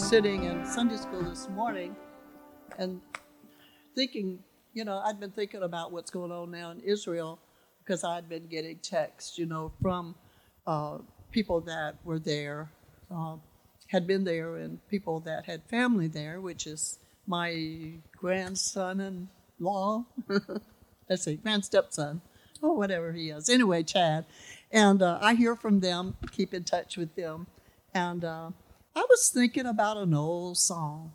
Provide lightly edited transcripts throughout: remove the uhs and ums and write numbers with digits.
sitting in Sunday school this morning and thinking, I'd been thinking about what's going on now in Israel because I'd been getting texts, from people that were there, had been there, and people that had family there, which is my grandson-in-law, let's see, grand-stepson, or whatever he is. Anyway, Chad. And I hear from them, keep in touch with them. And I was thinking about an old song.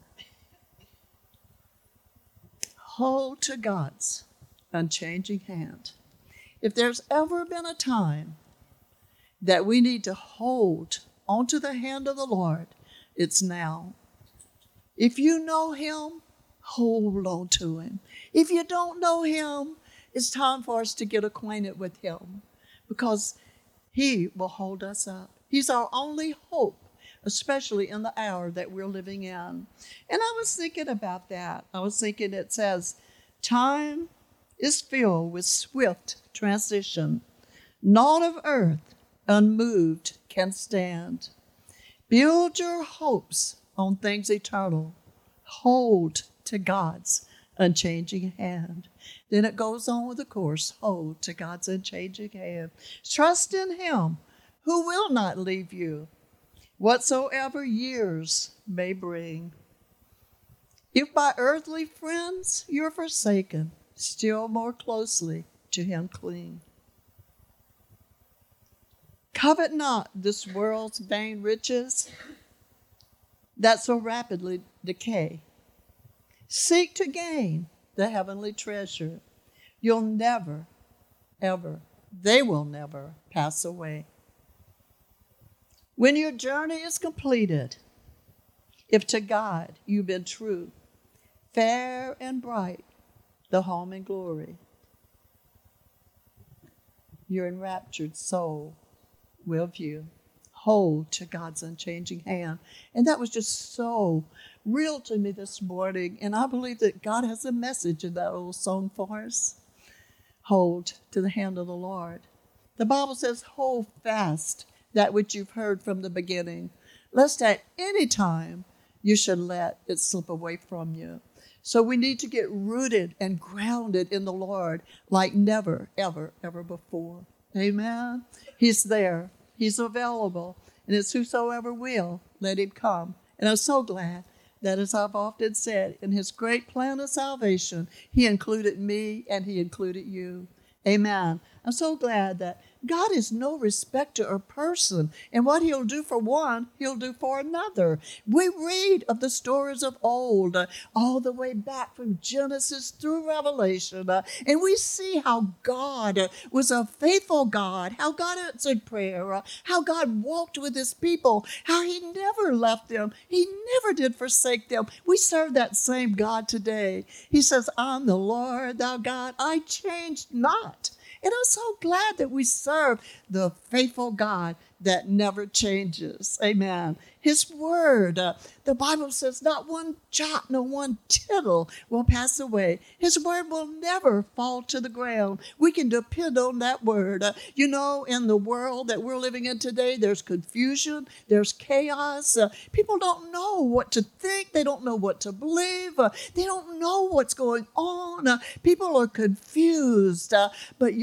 Hold to God's unchanging hand. If there's ever been a time that we need to hold onto the hand of the Lord, it's now. If you know him, hold on to him. If you don't know him, it's time for us to get acquainted with him because he will hold us up. He's our only hope, especially in the hour that we're living in. And I was thinking about that. I was thinking it says, time is filled with swift transition. Naught of earth unmoved can stand. Build your hopes on things eternal. Hold to God's unchanging hand. Then it goes on with the chorus, hold to God's unchanging hand. Trust in him who will not leave you, whatsoever years may bring. If by earthly friends you're forsaken, still more closely to him cling. Covet not this world's vain riches that so rapidly decay. Seek to gain the heavenly treasure. You'll never, ever, they will never pass away. When your journey is completed, if to God you've been true, fair and bright, the home and glory, your enraptured soul will view. Hold to God's unchanging hand. And that was just so real to me this morning. And I believe that God has a message in that old song for us. Hold to the hand of the Lord. The Bible says, hold fast that which you've heard from the beginning, lest at any time you should let it slip away from you. So we need to get rooted and grounded in the Lord like never, ever, ever before. Amen. He's there. He's available. And it's whosoever will, let him come. And I'm so glad that, as I've often said, in his great plan of salvation, he included me and he included you. Amen. I'm so glad that God is no respecter of person, and what he'll do for one, he'll do for another. We read of the stories of old, all the way back from Genesis through Revelation, and we see how God was a faithful God, how God answered prayer, how God walked with his people, how he never left them, he never did forsake them. We serve that same God today. He says, I'm the Lord, thou God, I changed not. And I'm so glad that we serve the faithful God that never changes. Amen. His word, the Bible says, not one jot, no one tittle will pass away. His word will never fall to the ground. We can depend on that word. In the world that we're living in today, there's confusion, there's chaos. People don't know what to think. They don't know what to believe. They don't know what's going on. People are confused. But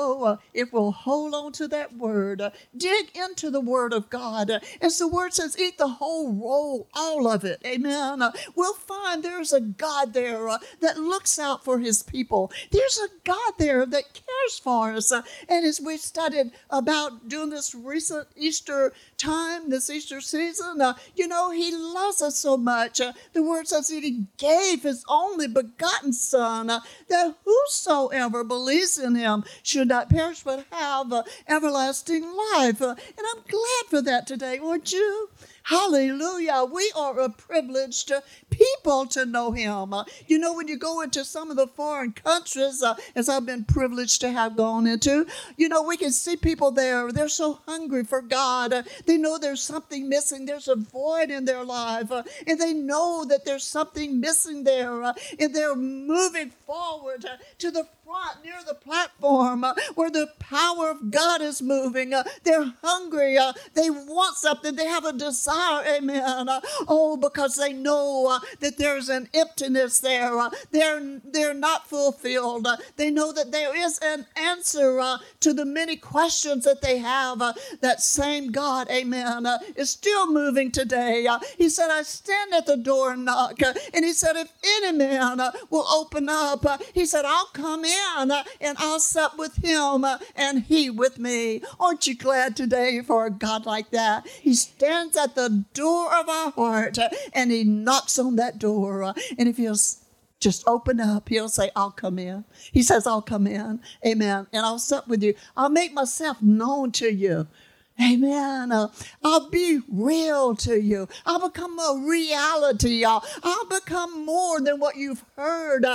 if we'll hold on to that word, dig into the word of God, as the word says, eat the whole roll, all of it. Amen. We'll find there's a God there that looks out for his people. There's a God there that cares for us. And as we studied about doing this recent Easter time, this Easter season, he loves us so much. The word says that he gave his only begotten son, that whosoever believes in him should not perish but have everlasting life. And I'm glad for that today, aren't you? Hallelujah. We are a privileged people to know him. When you go into some of the foreign countries, as I've been privileged to have gone into, we can see people there. They're so hungry for God. They know there's something missing. There's a void in their life. And they know that there's something missing there. And they're moving forward to the front near the platform where the power of God is moving. They're hungry. They want something. They have a desire desire, amen. Because they know that there's an emptiness there. They're not fulfilled. They know that there is an answer to the many questions that they have. That same God, amen, is still moving today. He said, I stand at the door and knock. And he said, if any man will open up, he said, I'll come in and I'll sup with him and he with me. Aren't you glad today for a God like that? He stands at the door of our heart and he knocks on that door. And if he'll just open up, he'll say, I'll come in. He says, I'll come in. Amen. And I'll sup with you. I'll make myself known to you. Amen. I'll be real to you. I'll become a reality. I'll become more than what you've heard.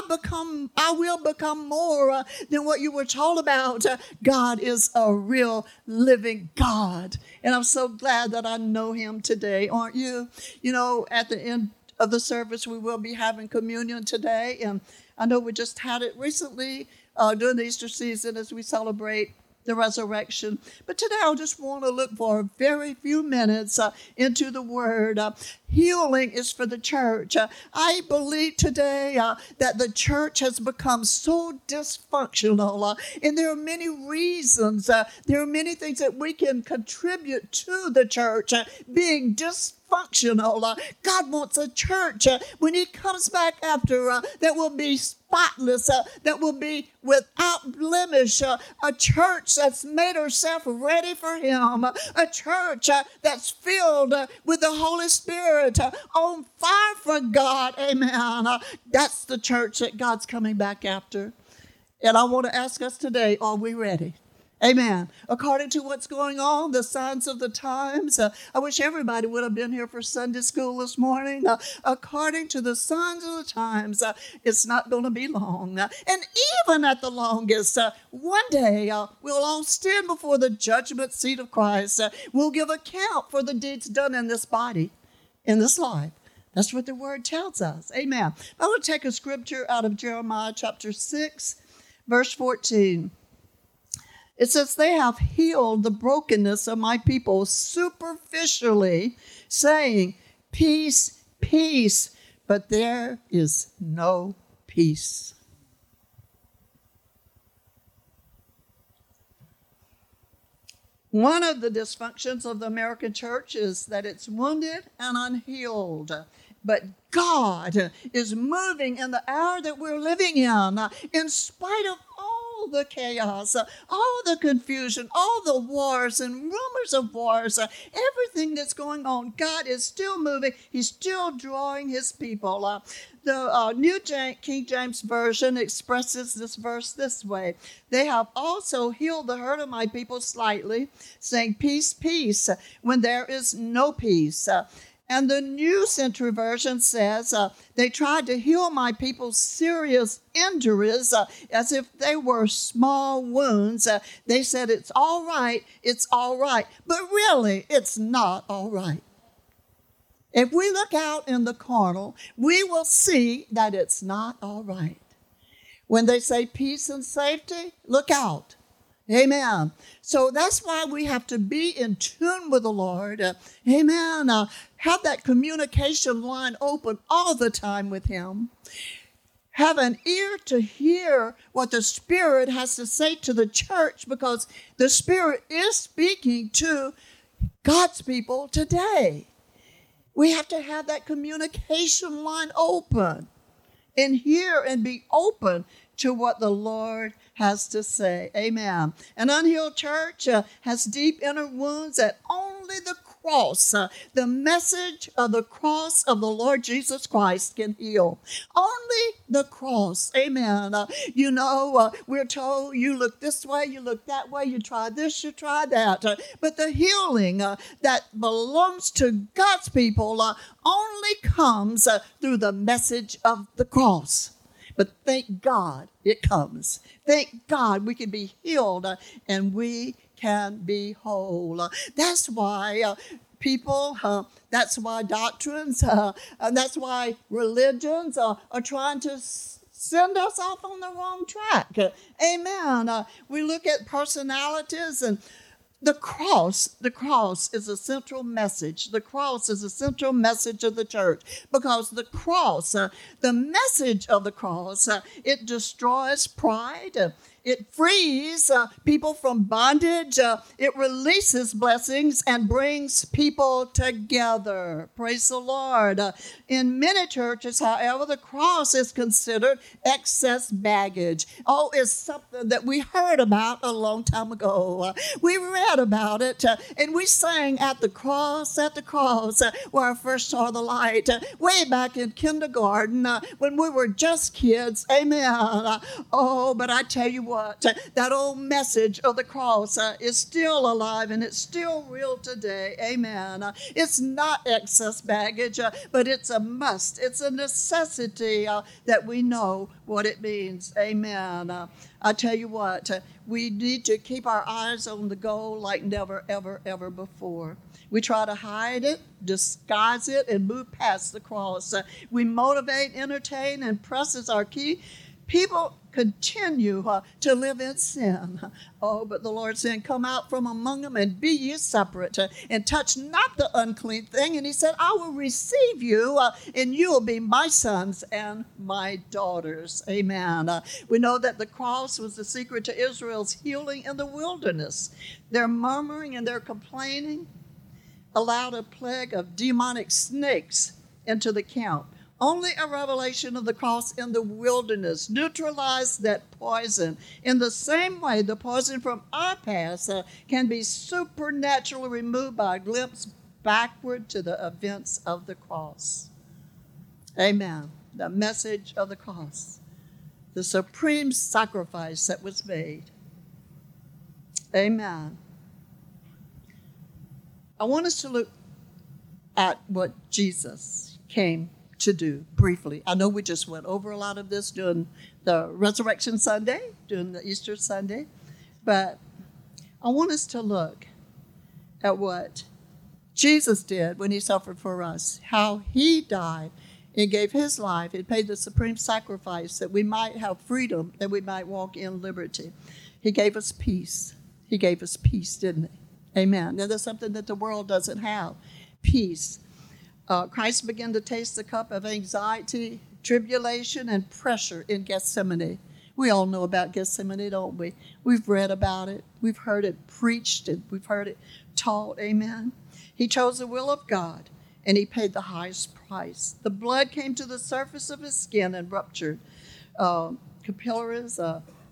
I will become more than what you were told about. God is a real living God. And I'm so glad that I know him today. Aren't you? You know, at the end of the service, we will be having communion today. And I know we just had it recently during the Easter season as we celebrate the resurrection. But today I just want to look for a very few minutes into the word. Healing is for the church. I believe today that the church has become so dysfunctional, and there are many reasons. There are many things that we can contribute to the church being dysfunctional. God wants a church when he comes back after that will be spotless, that will be without blemish, a church that's made herself ready for him, a church that's filled with the Holy Spirit, on fire for God. Amen. That's the church that God's coming back after. And I want to ask us today, are we ready? Amen. According to what's going on, the signs of the times, I wish everybody would have been here for Sunday school this morning. According to the signs of the times, it's not going to be long. And even at the longest, one day we'll all stand before the judgment seat of Christ. We'll give account for the deeds done in this body, in this life. That's what the word tells us. Amen. I want to take a scripture out of Jeremiah chapter 6, verse 14. It says, they have healed the brokenness of my people superficially, saying, peace, peace, but there is no peace. One of the dysfunctions of the American church is that it's wounded and unhealed. But God is moving in the hour that we're living in spite of all the chaos, all the confusion, all the wars and rumors of wars, everything that's going on. God is still moving. He's still drawing his people. The New King James Version expresses this verse this way. They have also healed the hurt of my people slightly, saying, peace, peace, when there is no peace. And the New Century Version says, they tried to heal my people's serious injuries as if they were small wounds. They said, it's all right, but really, it's not all right. If we look out in the carnal, we will see that it's not all right. When they say peace and safety, look out. Amen. So that's why we have to be in tune with the Lord. Amen. Have that communication line open all the time with him. Have an ear to hear what the Spirit has to say to the church, because the Spirit is speaking to God's people today. We have to have that communication line open and hear and be open to what the Lord has to say. Amen. An unhealed church has deep inner wounds that only the cross, the message of the cross of the Lord Jesus Christ can heal. Only the cross. Amen. We're told you look this way, you look that way, you try this, you try that. But the healing that belongs to God's people only comes through the message of the cross. But thank God it comes. Thank God we can be healed and we can be whole. That's why that's why doctrines, and that's why religions are trying to send us off on the wrong track. Amen. We look at personalities and The cross is a central message. The cross is a central message of the church because the cross, the message of the cross, it destroys pride. It frees people from bondage. It releases blessings and brings people together. Praise the Lord. In many churches, however, the cross is considered excess baggage. Oh, it's something that we heard about a long time ago. We read about it and we sang at the cross, where I first saw the light, way back in kindergarten when we were just kids. Amen. Oh, but I tell you what, that old message of the cross is still alive and it's still real today. Amen. It's not excess baggage, but it's a must. It's a necessity that we know what it means. Amen. I tell you what, we need to keep our eyes on the goal like never, ever, ever before. We try to hide it, disguise it, and move past the cross. We motivate, entertain, and press as our key. People continue to live in sin. Oh, but the Lord said, come out from among them and be ye separate and touch not the unclean thing. And he said, I will receive you and you will be my sons and my daughters. Amen. We know that the cross was the secret to Israel's healing in the wilderness. Their murmuring and their complaining allowed a plague of demonic snakes into the camp. Only a revelation of the cross in the wilderness neutralized that poison. In the same way, the poison from our past can be supernaturally removed by a glimpse backward to the events of the cross. Amen. The message of the cross. The supreme sacrifice that was made. Amen. I want us to look at what Jesus came to do briefly. I know we just went over a lot of this during the Resurrection Sunday, during the Easter Sunday, but I want us to look at what Jesus did when he suffered for us, how he died and gave his life and paid the supreme sacrifice that we might have freedom, that we might walk in liberty. He gave us peace. He gave us peace, didn't he? Amen. Now, that's something that the world doesn't have, peace. Christ began to taste the cup of anxiety, tribulation, and pressure in Gethsemane. We all know about Gethsemane, don't we? We've read about it. We've heard it preached, and we've heard it taught. Amen. He chose the will of God, and he paid the highest price. The blood came to the surface of his skin and ruptured capillaries,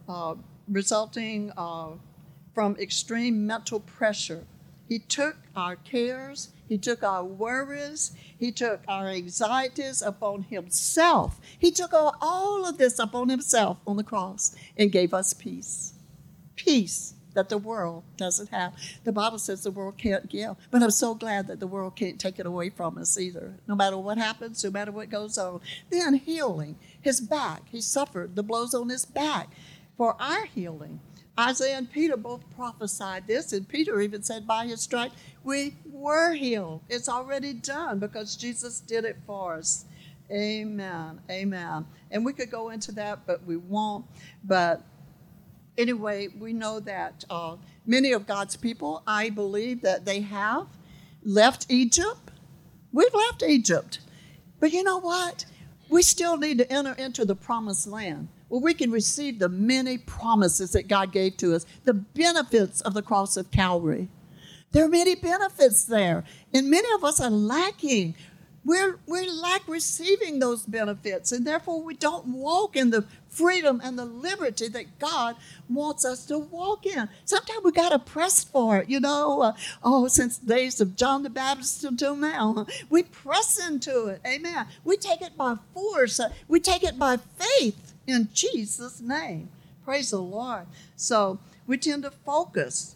resulting from extreme mental pressure. He took our cares, he took our worries, he took our anxieties upon himself. He took all of this upon himself on the cross and gave us peace. Peace that the world doesn't have. The Bible says the world can't give, but I'm so glad that the world can't take it away from us either. No matter what happens, no matter what goes on. Then healing, his back, he suffered the blows on his back for our healing. Isaiah and Peter both prophesied this, and Peter even said, by his stripes, we were healed. It's already done because Jesus did it for us. Amen. Amen. And we could go into that, but we won't. But anyway, we know that many of God's people, I believe that they have left Egypt. We've left Egypt. But you know what? We still need to enter into the promised land, where we can receive the many promises that God gave to us, the benefits of the cross of Calvary. There are many benefits there, and many of us are lacking. We lack receiving those benefits, and therefore we don't walk in the freedom and the liberty that God wants us to walk in. Sometimes we got to press for it, since the days of John the Baptist until now. We press into it, amen. We take it by force. We take it by faith in Jesus' name. Praise the Lord. So we tend to focus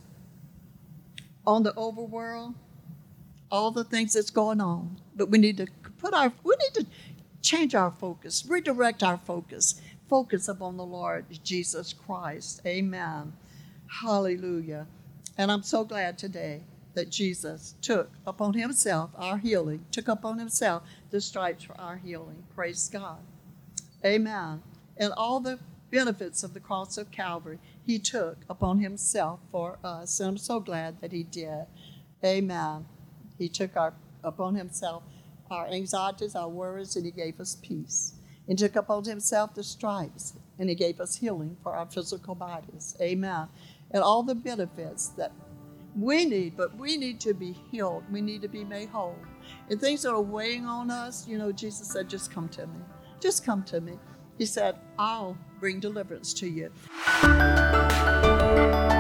on the overworld, all the things that's going on. But we need to change our focus, redirect our focus upon the Lord Jesus Christ. Amen. Hallelujah. And I'm so glad today that Jesus took upon himself our healing, took upon himself the stripes for our healing. Praise God. Amen. And all the benefits of the cross of Calvary he took upon himself for us. And I'm so glad that he did. Amen. He took upon himself our anxieties, our worries, and he gave us peace. And took upon himself the stripes, and he gave us healing for our physical bodies. Amen. And all the benefits that we need, but we need to be healed. We need to be made whole. And things that are weighing on us, Jesus said, just come to me. Just come to me. He said, I'll bring deliverance to you.